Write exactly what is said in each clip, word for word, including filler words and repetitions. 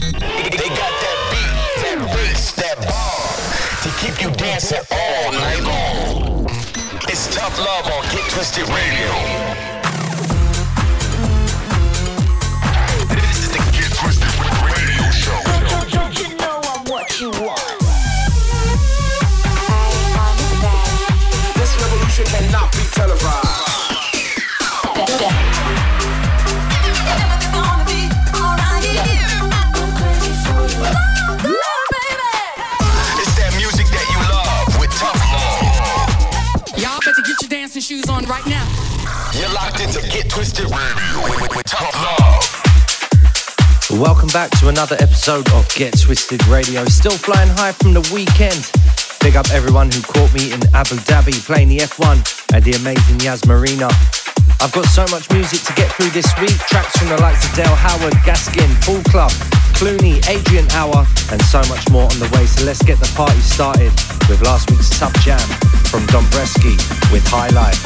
They got that beat, that bass, that bar to keep you dancing all night long. It's Tough Love on Get Twisted Radio. This is the Get Twisted Radio Show. Don't, don't you know I'm what you want? This revolution cannot be televised. Shoes on right now. You're locked into Get Twisted Radio with, with, with Tough Love. Welcome back to another episode of Get Twisted Radio. Still flying high from the weekend. Big up everyone who caught me in Abu Dhabi playing the F one at the amazing Yas Marina. I've got so much music to get through this week. Tracks from the likes of Dale Howard, Gaskin, Full Club, Clooney, Adrian Hour, and so much more on the way. So let's get the party started with last week's Tough Jam from Dombresky with High Life.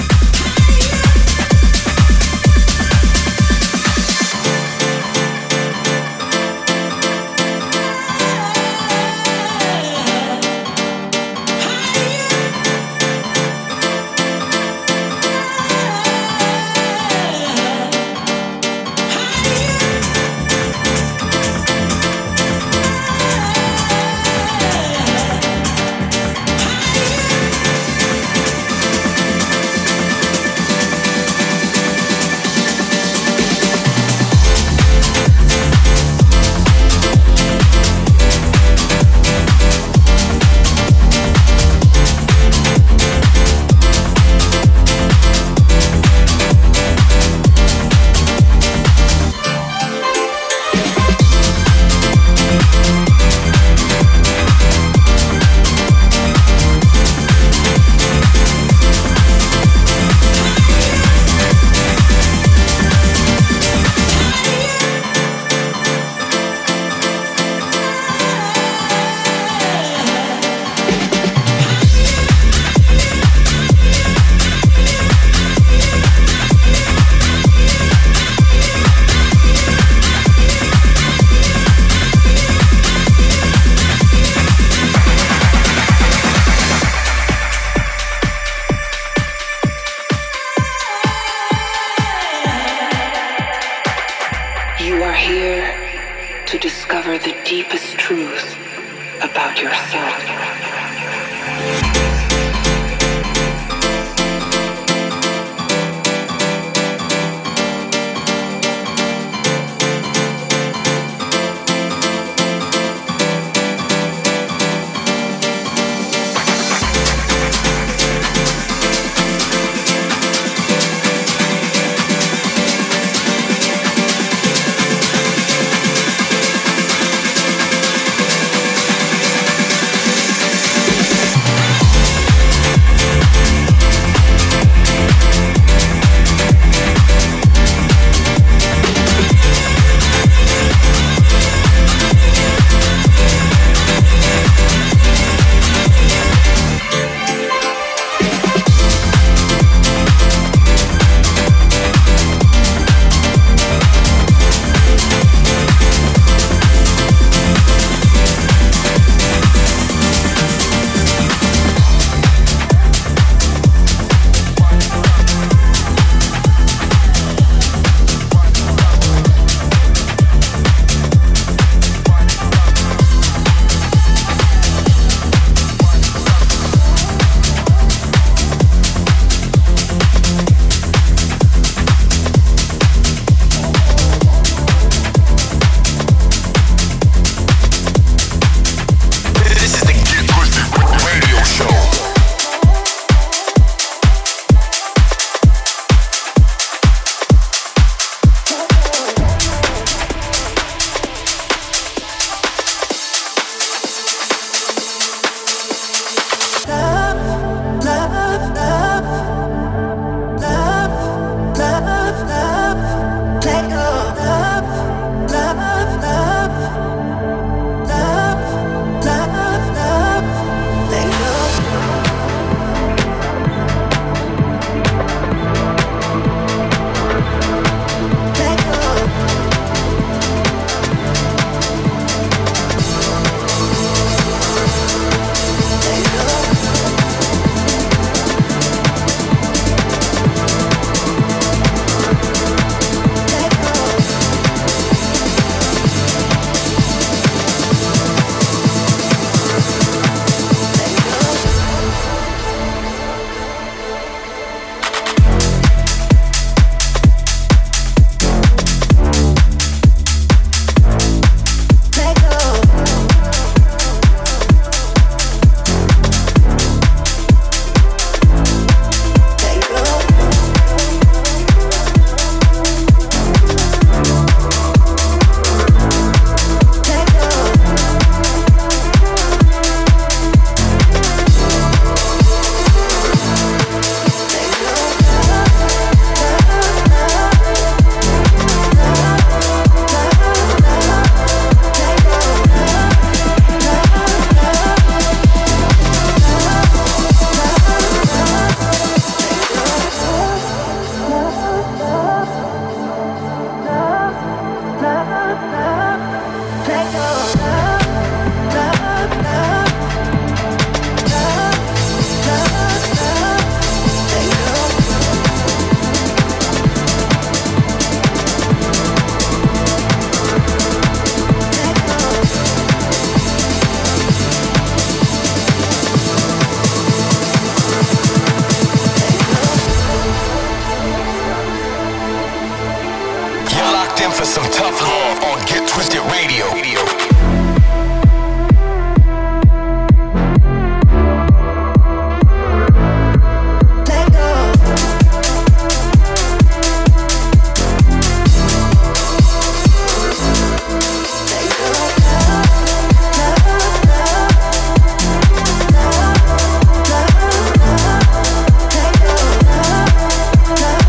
Some tough love on Get Twisted Radio.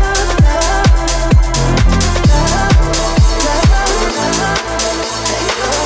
Take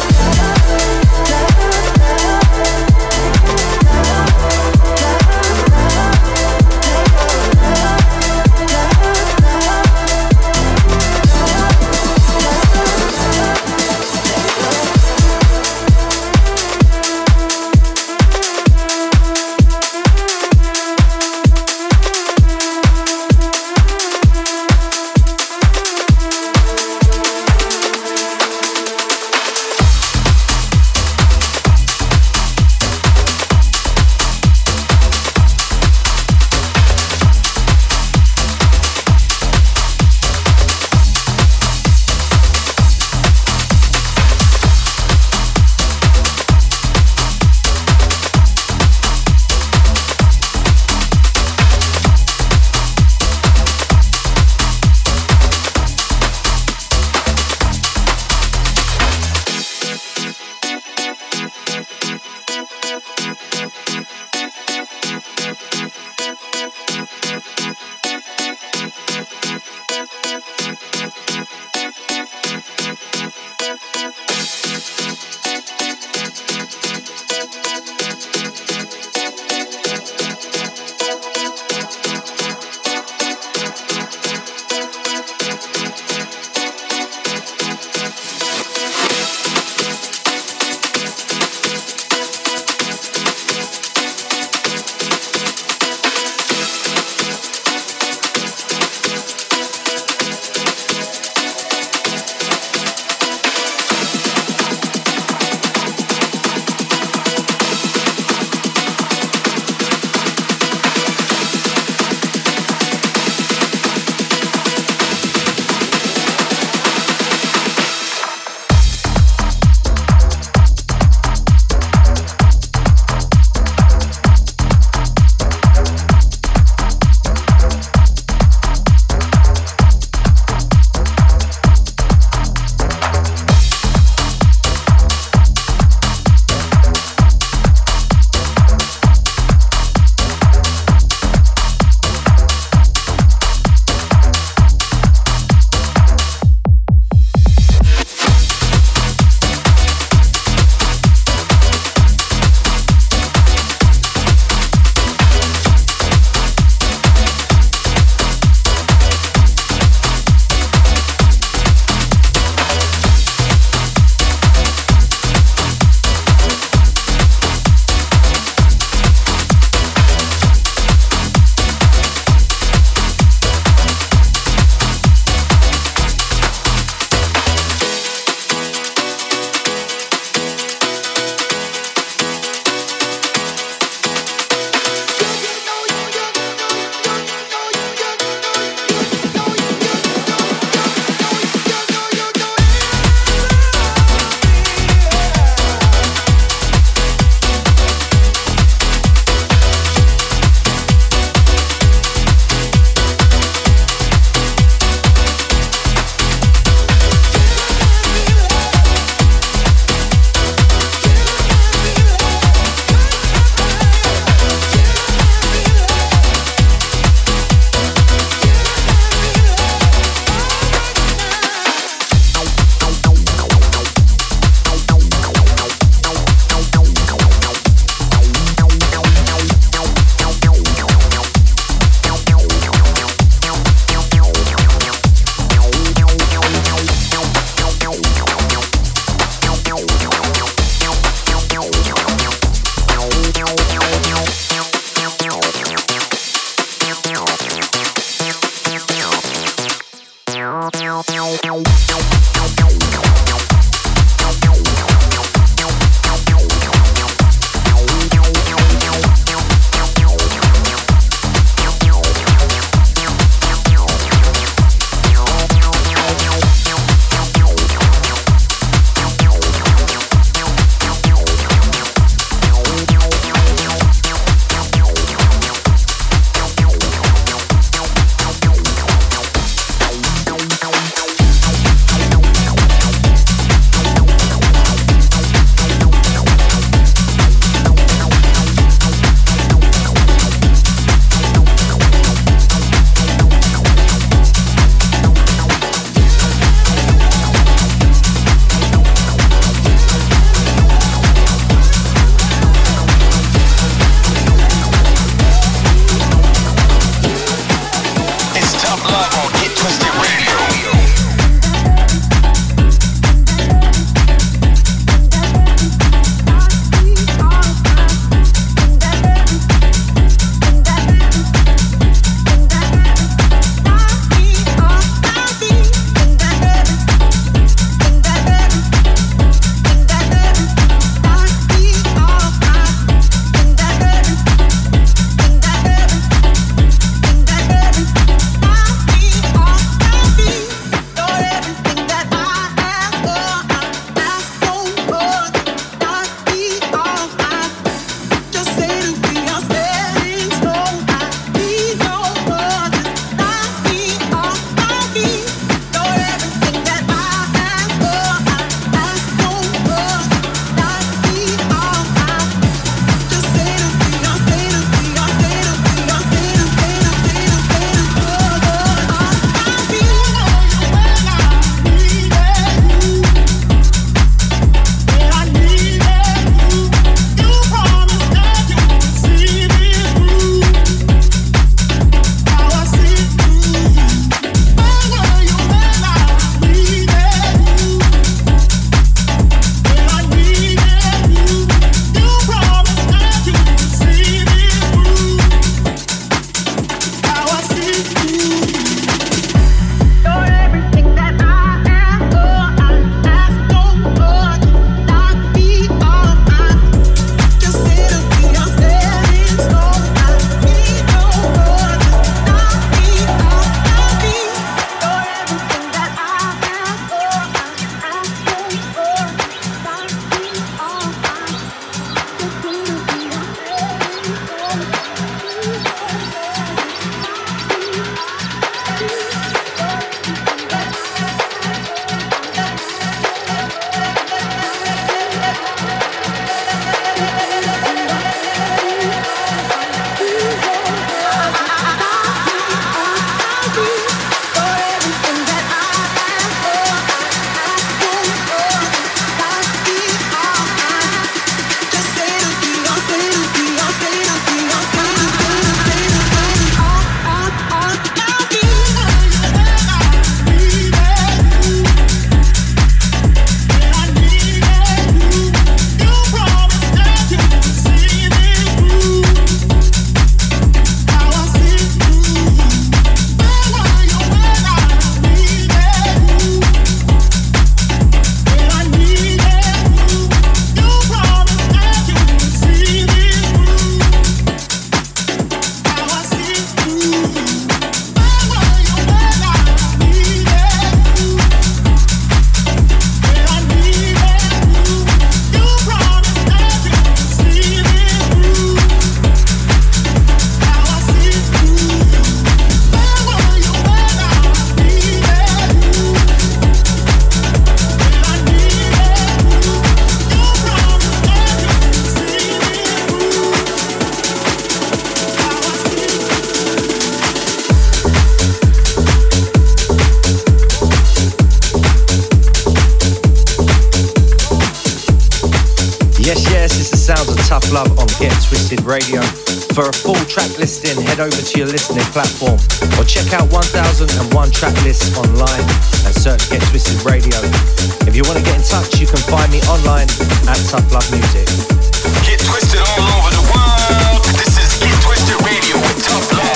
Yes, yes, it's the sounds of Tough Love on Get Twisted Radio. For a full track listing, head over to your listening platform or check out one thousand one track lists online and search Get Twisted Radio. If you want to get in touch, you can find me online at Tough Love Music. Get twisted all over the world. This is Get Twisted Radio with Tough Love.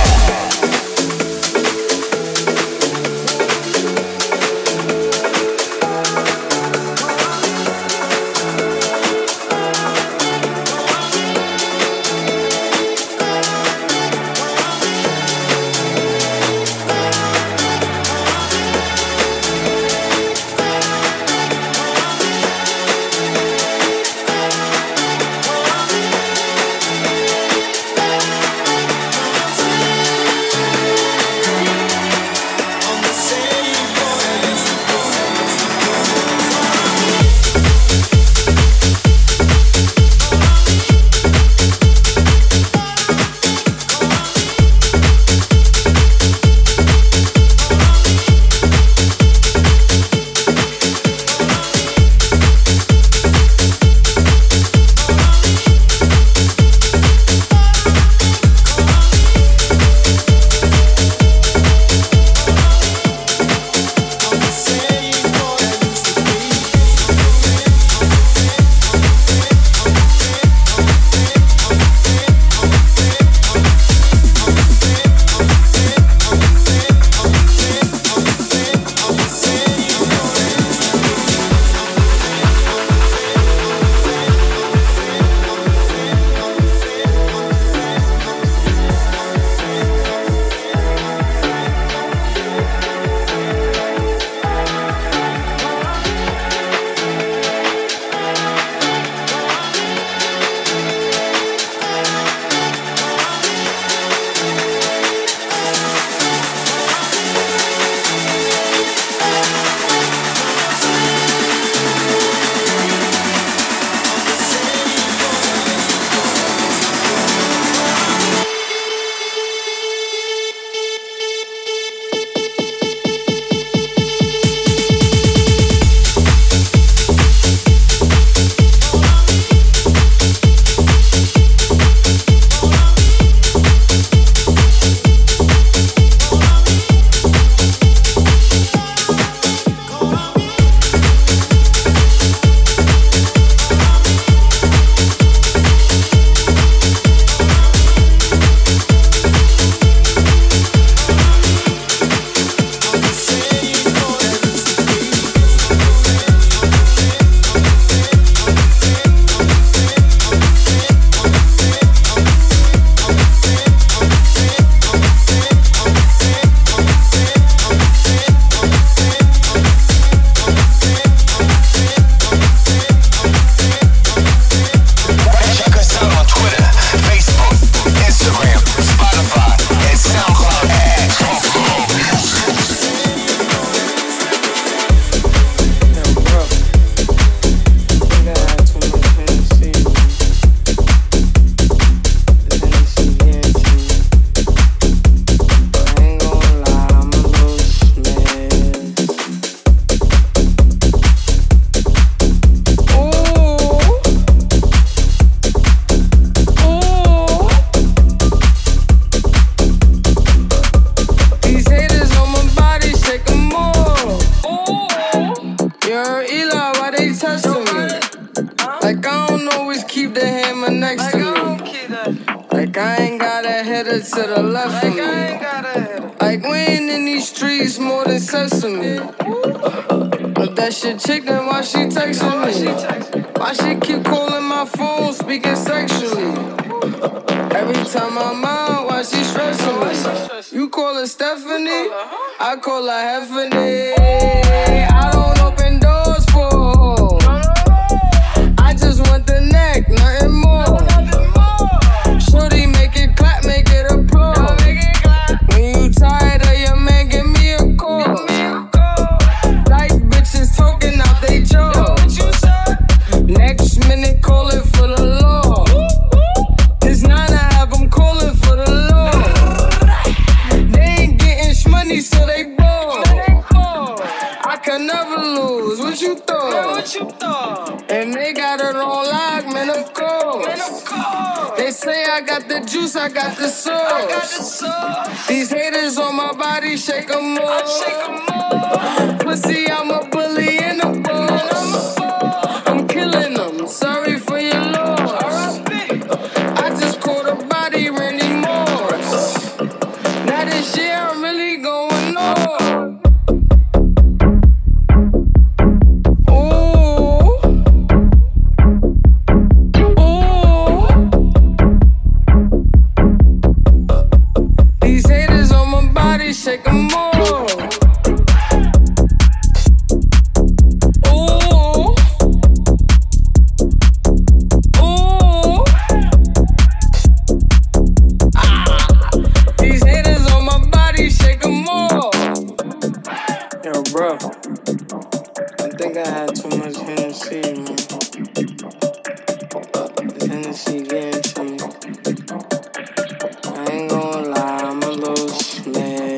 I call her Heffany. I don't open doors for her. I just want the neck, nothing more. Shorty, make it clap, make it applaud. When you tired of your man, give me a call. Life bitches talking out they jaw. Next minute, calling for the law. It's nine to have them calling for the law. They ain't getting shmoney, so they ball. I can never say I got the juice, I got the sauce. I got the sauce. These haters on my body, shake 'em off. Shake 'em off. Pussy, I'm a bully and a boss. I'm killing them, sorry for your loss. I just caught a body, Randy Moss. Now this year I'm really going on. Shake 'em more. Ooh. Ooh. Ah. These haters on my body, shake 'em more. Yo, bro. I think I had too much Hennessy, man. This Hennessy getting to me. I ain't gonna lie, I'm a little smashed.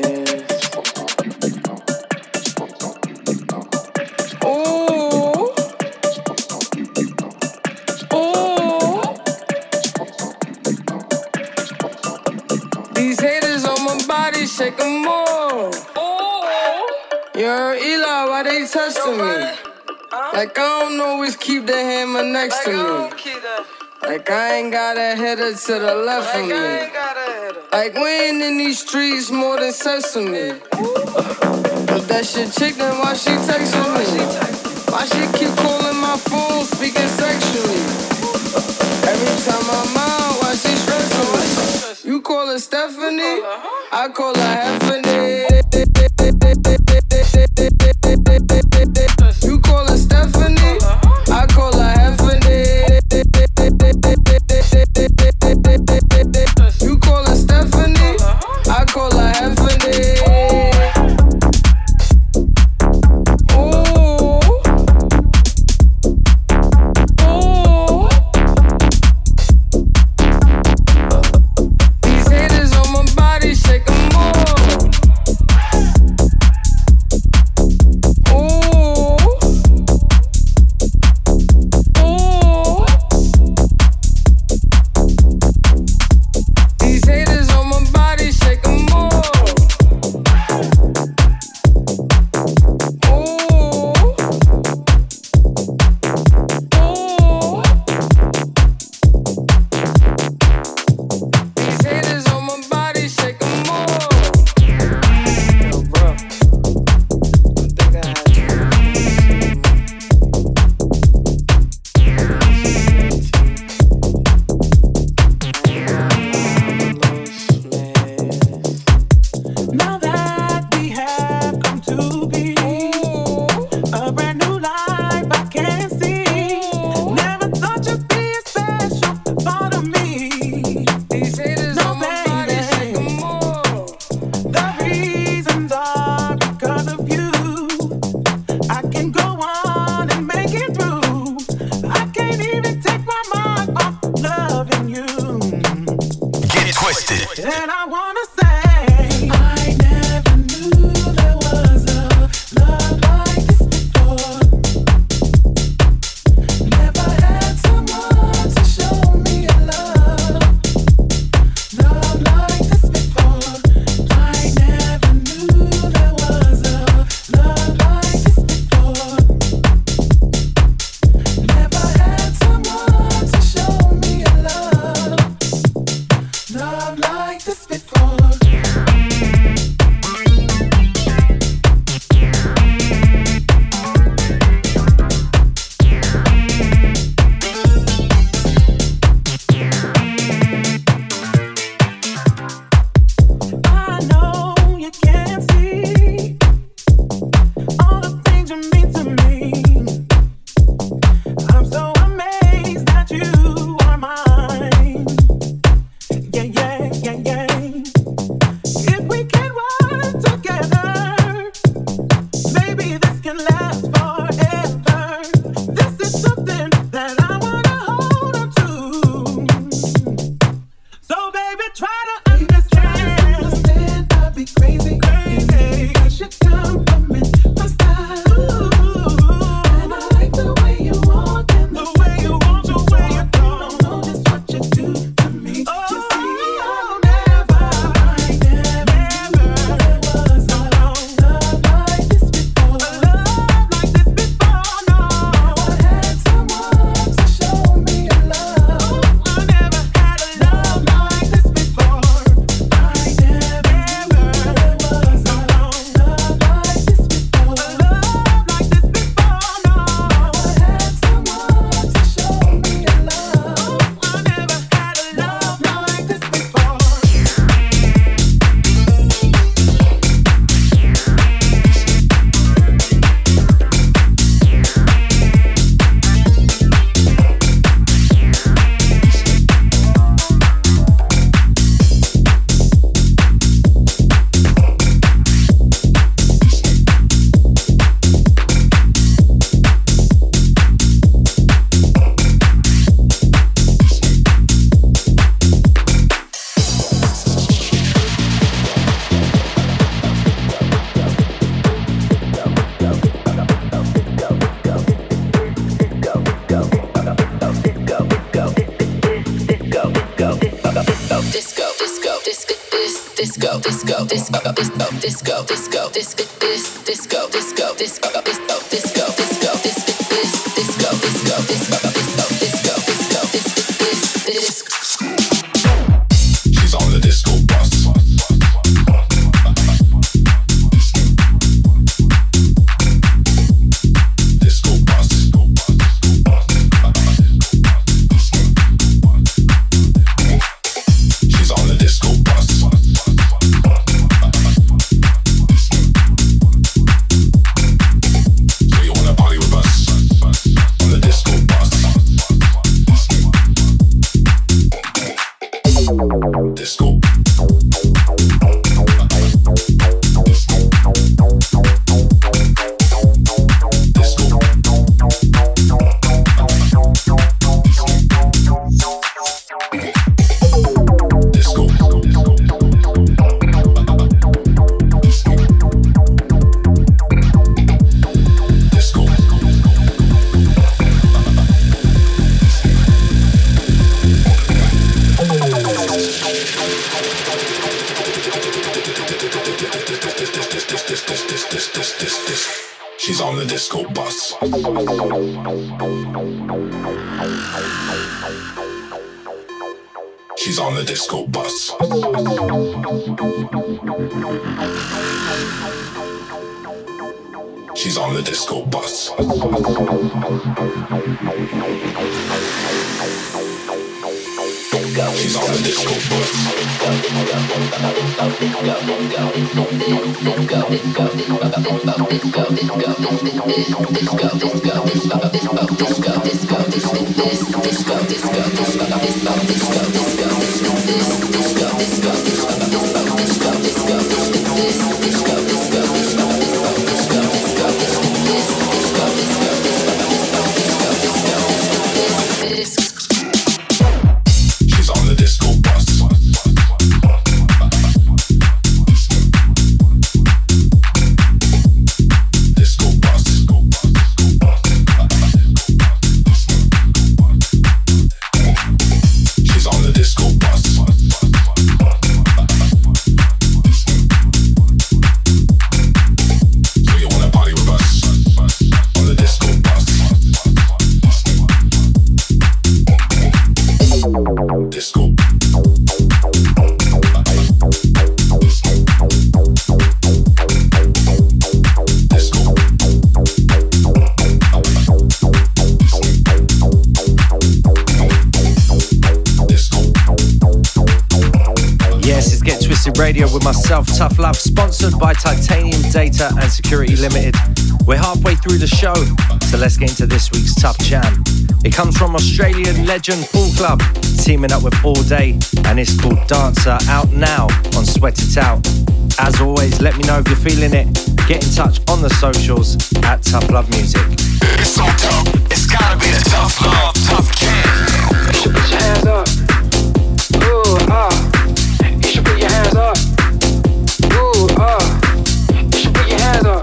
Shake 'em more. Yo, Eli, why they touching me? Like I don't always keep the hammer next to me. Like I ain't got a header to the left of me. Like we ain't in these streets more than sesame. But that shit chick, then why she texting me? Why she keep calling my phone, speaking sexually? Every time I'm out, why she stressing me? You call her Stephanie, I call her Heffany. You call her Stephanie, I call her Heffany. You call her Stephanie, I call her Heffany. Love like this before. disco, disco, disco, disco, disco, this, this, disco, disco, disco, disco, disco, disco, this, this, disco, disco, disco, disco, disco, disco, this, this, this. She's on the disco bus. She's on the disco bus. She's on the disco bus. She's on the disco bus. She's on the disco bus. Radio with myself, Tough Love, sponsored by Titanium Data and Security Limited. We're halfway through the show, so let's get into this week's Tough Jam. It comes from Australian legend Full Club, teaming up with All Day, and it's called Dancer, out now on Sweat It Out. As always, let me know if you're feeling it. Get in touch on the socials at Tough Love Music. It's so tough, it's gotta be the Tough Love, Tough Jam. You should put your hands up. Ooh, ah. You should put your hands up. Ooh, ah. You should put your hands up.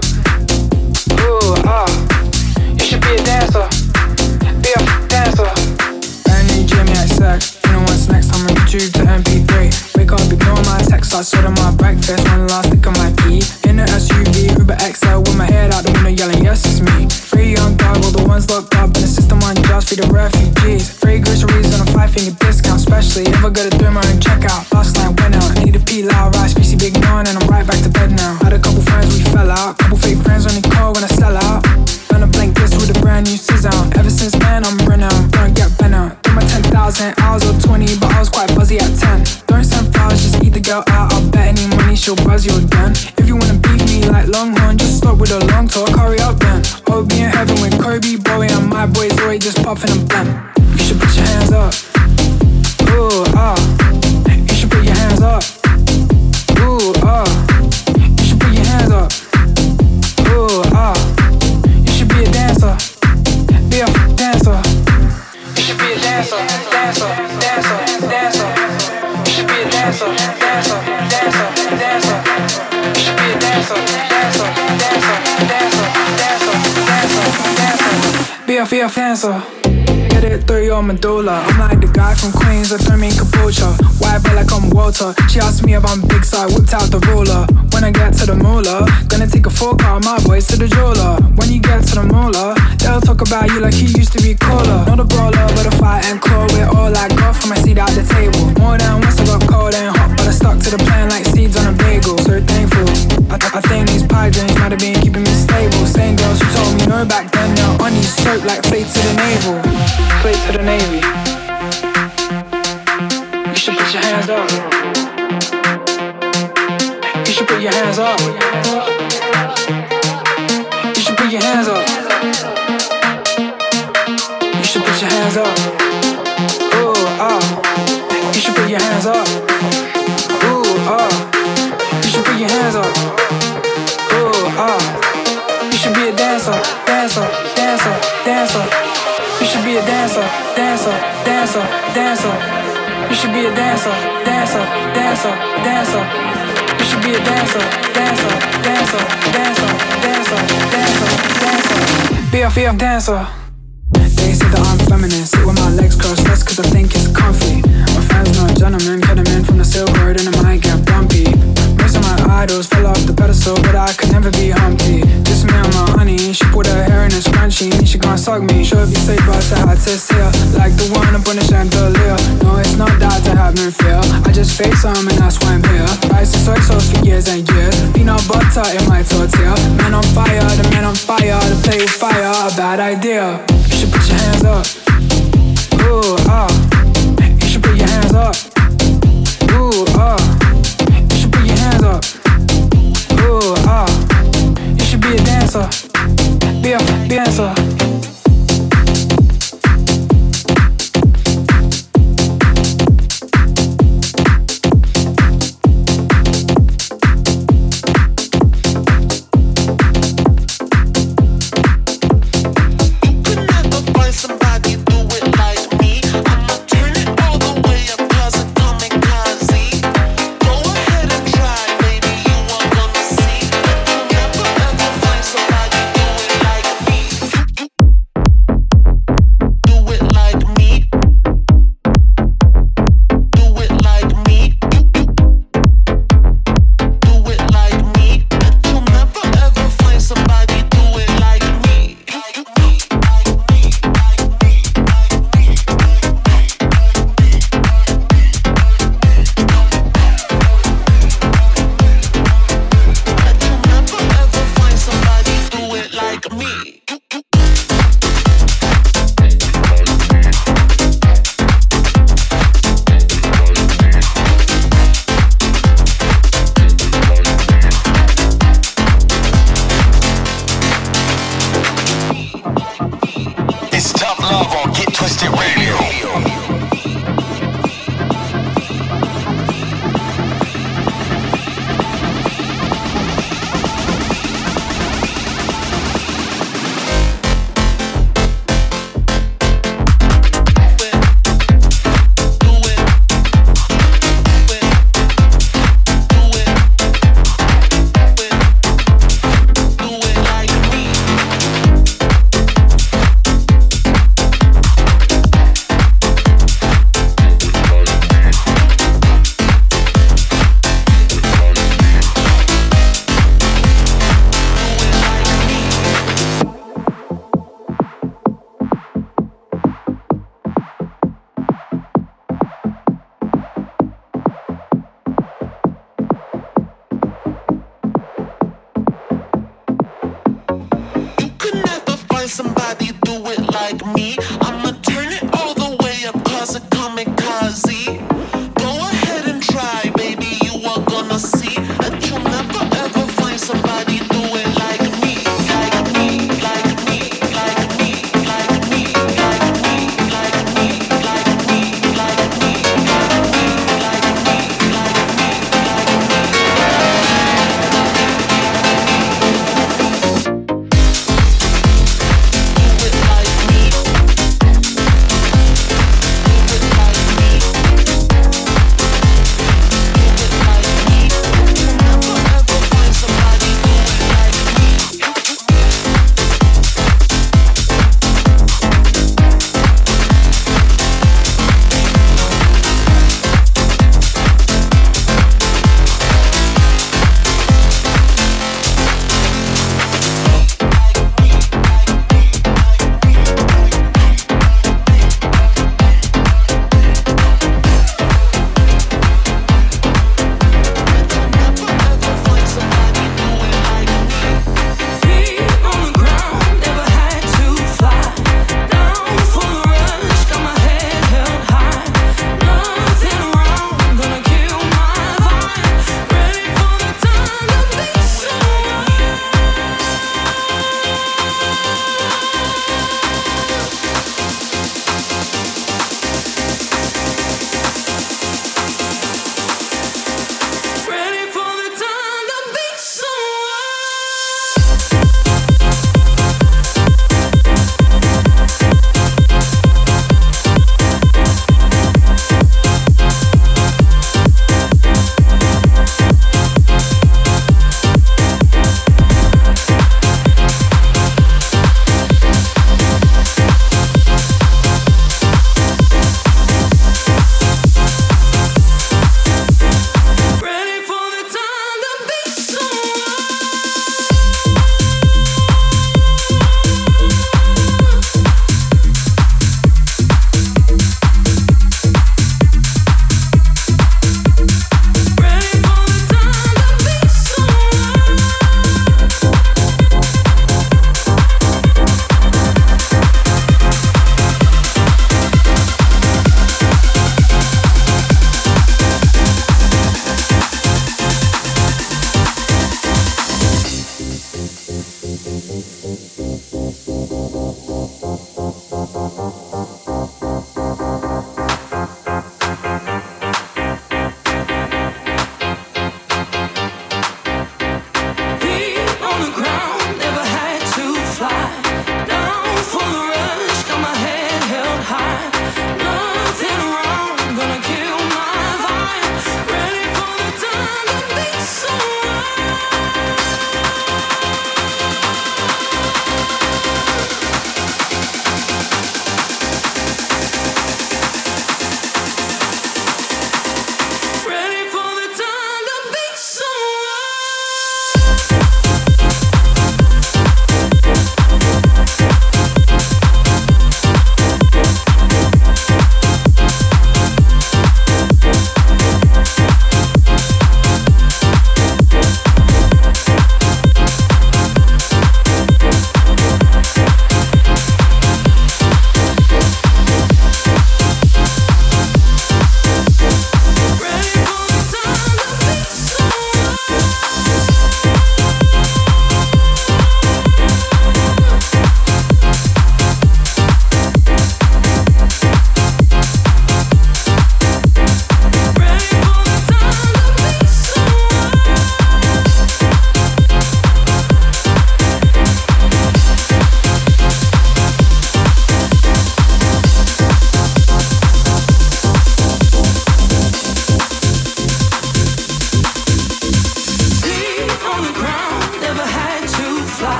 Ooh, ah. You should be a dancer. Be a dancer. I need Jimmy at sex. You know what's next? I'm on YouTube to M P three. Wake up, ignore my text. I saw them my breakfast. One last stick on my key. In the S U V, Uber X L with my head out the window yelling, yes, it's me. Free young dog, all the ones locked up in the system on jobs for the refugees. Free groceries on a five finger discount, especially if I gotta do my own checkout. Last night went out, need a pea, loud rice, greasy big naan, and I'm right back to bed now. Had a couple friends, we fell out. Couple fake friends only call when I sell out. Gonna blink this with a brand new scissor. Ever since then, I'm renowned. Don't get bent out. Did my ten thousand hours or twenty, but I was quite buzzy at ten. Don't send flowers, just eat the girl out. I'll bet any money she'll buzz you again. If you wanna beat me like Longhorn, just stop with a long talk, hurry up then. I'll be in heaven with Kobe, Bowie, and my boys always just puffin' and blam. You should put your hands up. Ooh, ah. You should put your hands up. Ooh, ah. You should put your hands up. Ooh, ah. You should be a dancer. Be a dancer. You should be a dancer, dancer, dancer, dancer. You should be a dancer, dancer, dancer, dancer. You should be a dancer, dancer, dancer, dancer, dancer, dancer, dancer. Be a, be a dancer. get it through your medulla. I'm like the guy from Queens that threw me kombucha. White belt like I'm Walter. She asked me if I'm big, so I whipped out the ruler. When I get to the moolah, gonna take a fork out of my boys to the jeweler. When you get to the moolah, they'll talk about you like you used to be cooler. Not a brawler, but a fight and claw. We're all like golf from my seat at the table. More than once I got cold and hot, but I stuck to the plan like seeds on a bagel. So thankful. I, th- I think these pie drinks might have been keeping me stable. Same girls who told me no back then, now on these soap like fate to the navel. Fate to the navy. You should put your hands up. You should put your hands up. You should put your hands up. You should put your hands up. Ooh, ah. You should put your hands up. Ooh, ah. You should put your hands up. Ooh, ah. You should be a dancer, dancer, dancer, dancer. You should be a dancer, dancer, dancer, dancer. You should be a dancer, dancer, dancer, dancer. You should be a dancer, dancer, dancer, dancer, dancer, dancer, dancer. Be a, be a dancer. They say that I'm feminine, sit with my legs crossed, that's cause I think it's comfy. My fans not gentlemen, get them in from the silk road and it might get bumpy. Most of my idols fell off the pedestal, but I could never be Humpty. Just me and my honey, she put her hair in a scrunchie, and she gon' suck me. Should be safe, but I had to see her, like the one up on the chandelier. No, it's not that to have no fear, I just face some and that's why I'm here. Rise to soy sauce for years and years, peanut butter in my tortilla. Man on fire, the man on fire, the play with fire, a bad idea. You should put your hands up. Ooh, ah. You should put your hands up. Ooh, ah. You should put your hands up. Ooh, ah. You should be a dancer. Be a, be a dancer.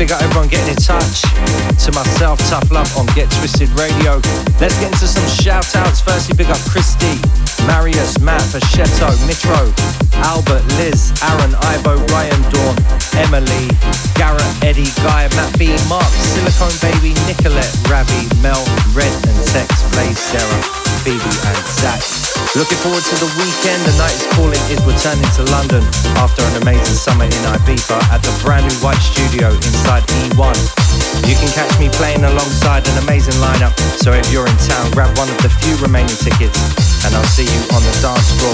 Big up everyone getting in touch. To myself, Tough Love on Get Twisted Radio. Let's get into some shout outs. Firstly, big up Christy, Marius, Matt, Vachetto, Mitro, Albert, Liz, Aaron, Ivo, Ryan, Dawn, Emily, Garrett, Eddie, Guy, Matt B, Mark, Silicone Baby, Nicolette, Ravi, Mel, Red and Tex, Blaze, Sarah, Phoebe and Zach. Looking forward to the weekend. The Night is Calling is returning to London after an amazing summer in Ibiza at the brand new White Studio inside E one. You can catch me playing alongside an amazing lineup, so if you're in town, grab one of the few remaining tickets and I'll see you on the dance floor.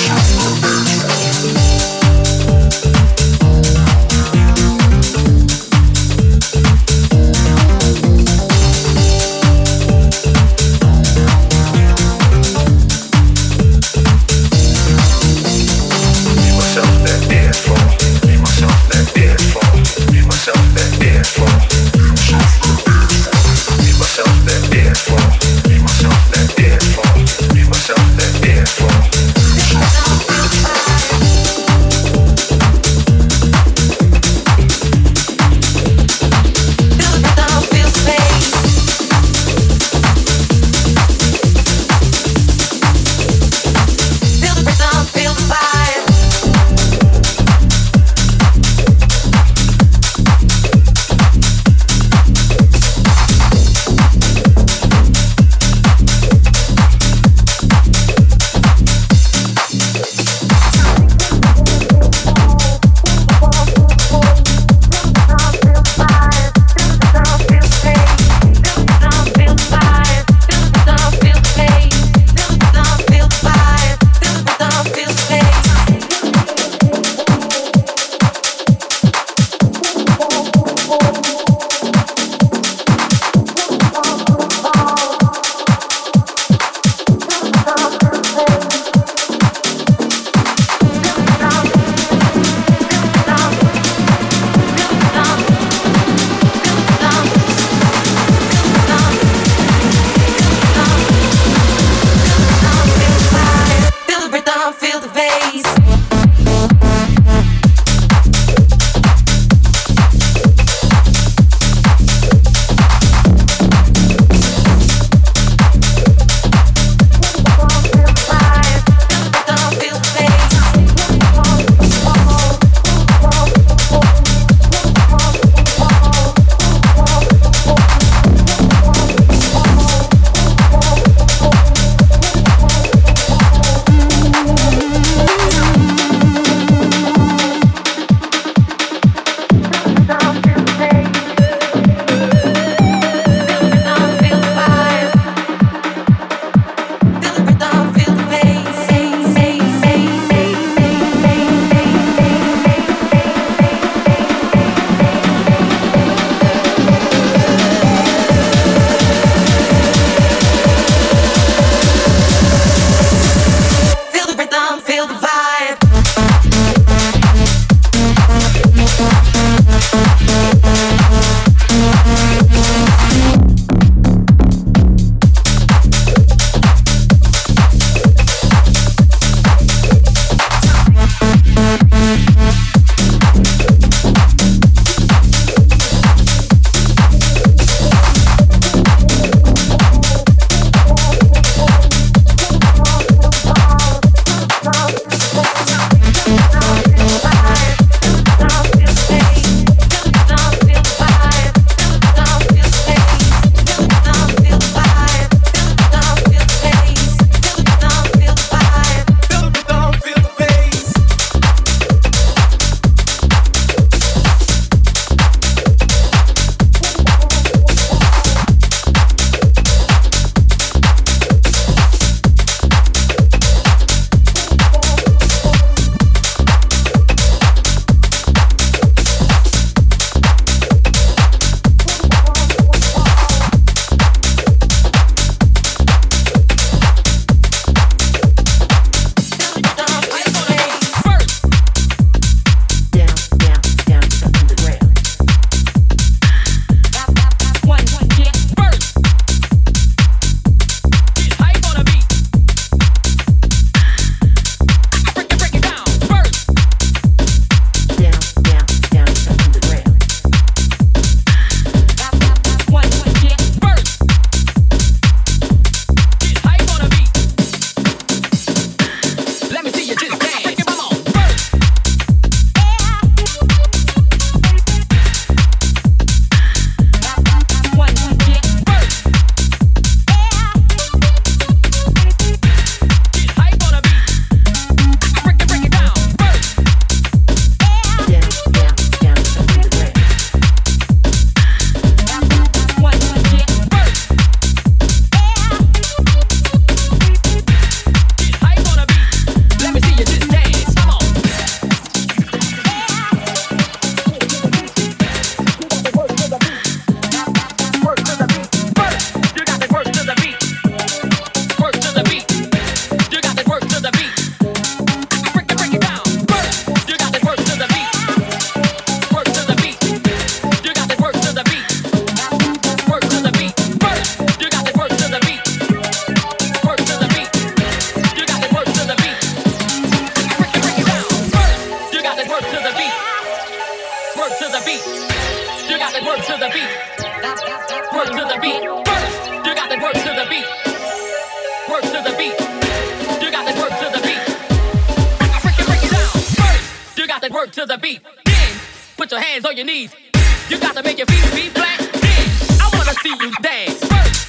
Myself that dance floor. work to the beat. Then put your hands on your knees. You got to make your feet be flat. Then I wanna see you dance.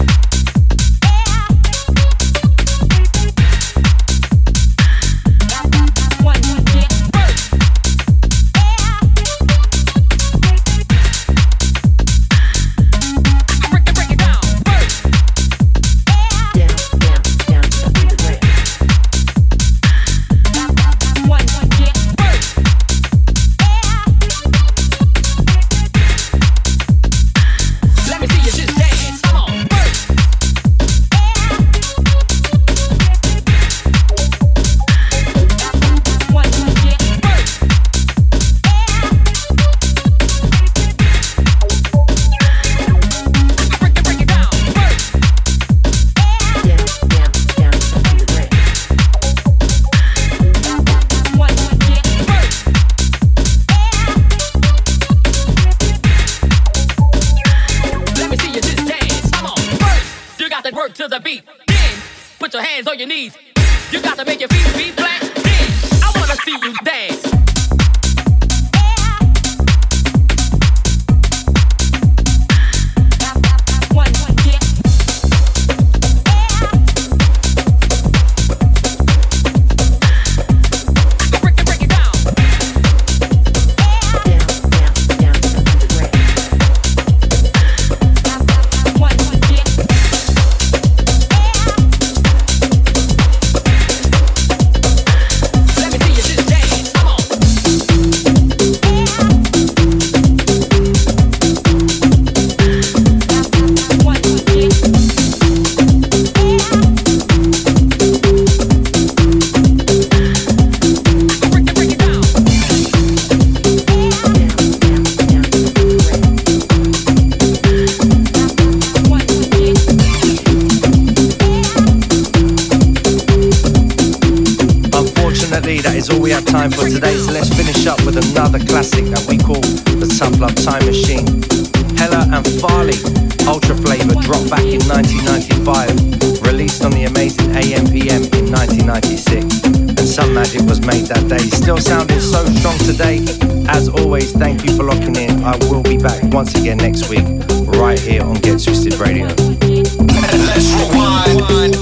To the beat, then put your hands on your knees. You got to make your feet be flat. Then I wanna see you dance. That is all we have time for today, so let's finish up with another classic that we call the Tough Love Time Machine. Hella and Farley, Ultra Flavor, dropped back in nineteen ninety-five, released on the amazing A M P M in nineteen ninety-six, and some magic was made that day. Still sounding so strong today. As always, thank you for locking in. I will be back once again next week, right here on Get Twisted Radio. Let's rewind.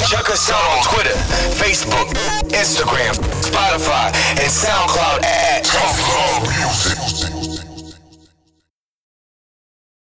Check us out on Twitter, Facebook, Instagram, Spotify, and SoundCloud at Tough Love Music.